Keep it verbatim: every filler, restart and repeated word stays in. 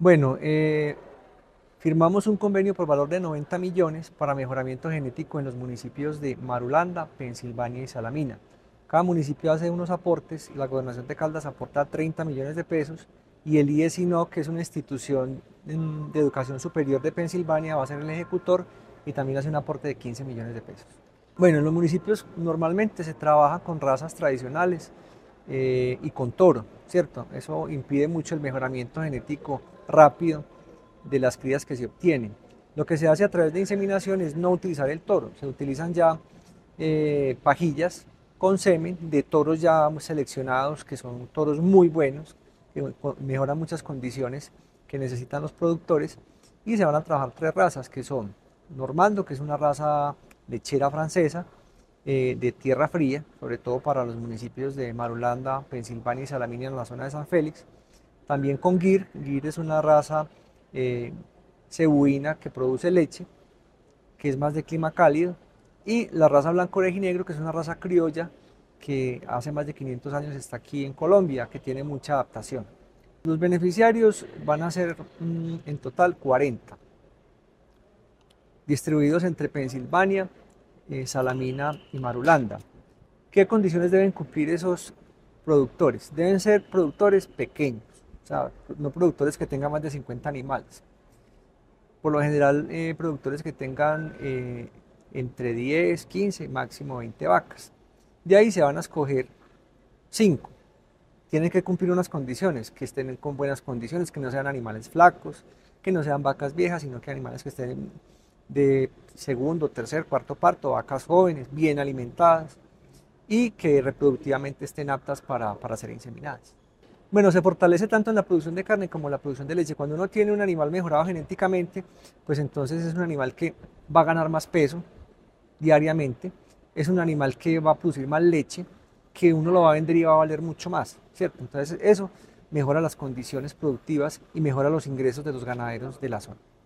Bueno, eh, firmamos un convenio por valor de noventa millones para mejoramiento genético en los municipios de Marulanda, Pensilvania y Salamina. Cada municipio hace unos aportes, la Gobernación de Caldas aporta treinta millones de pesos y el I E S I N O, que es una institución mm, de educación superior de Pensilvania, va a ser el ejecutor y también hace un aporte de quince millones de pesos. Bueno, en los municipios normalmente se trabaja con razas tradicionales eh, y con toro, ¿cierto? Eso impide mucho el mejoramiento genético rápido de las crías que se obtienen. Lo que se hace a través de inseminación es no utilizar el toro, se utilizan ya eh, pajillas con semen de toros ya seleccionados, que son toros muy buenos, que mejoran muchas condiciones que necesitan los productores, y se van a trabajar tres razas, que son Normando, que es una raza lechera francesa, eh, de tierra fría, sobre todo para los municipios de Marulanda, Pensilvania y Salamina en la zona de San Félix. También con Gir, Gir es una raza eh, cebuina que produce leche, que es más de clima cálido, y la raza blanco orejinegro, que es una raza criolla que hace más de quinientos años está aquí en Colombia, que tiene mucha adaptación. Los beneficiarios van a ser mm, en total cuarenta, distribuidos entre Pensilvania, eh, Salamina y Marulanda. ¿Qué condiciones deben cumplir esos productores? Deben ser productores pequeños, o sea, no productores que tengan más de cincuenta animales. Por lo general, eh, productores que tengan eh, entre diez, quince, máximo veinte vacas. De ahí se van a escoger cinco. Tienen que cumplir unas condiciones, que estén con buenas condiciones, que no sean animales flacos, que no sean vacas viejas, sino que animales que estén de segundo, tercer, cuarto parto, vacas jóvenes, bien alimentadas y que reproductivamente estén aptas para, para ser inseminadas. Bueno, se fortalece tanto en la producción de carne como en la producción de leche. Cuando uno tiene un animal mejorado genéticamente, pues entonces es un animal que va a ganar más peso diariamente, es un animal que va a producir más leche, que uno lo va a vender y va a valer mucho más, ¿cierto? Entonces eso mejora las condiciones productivas y mejora los ingresos de los ganaderos de la zona.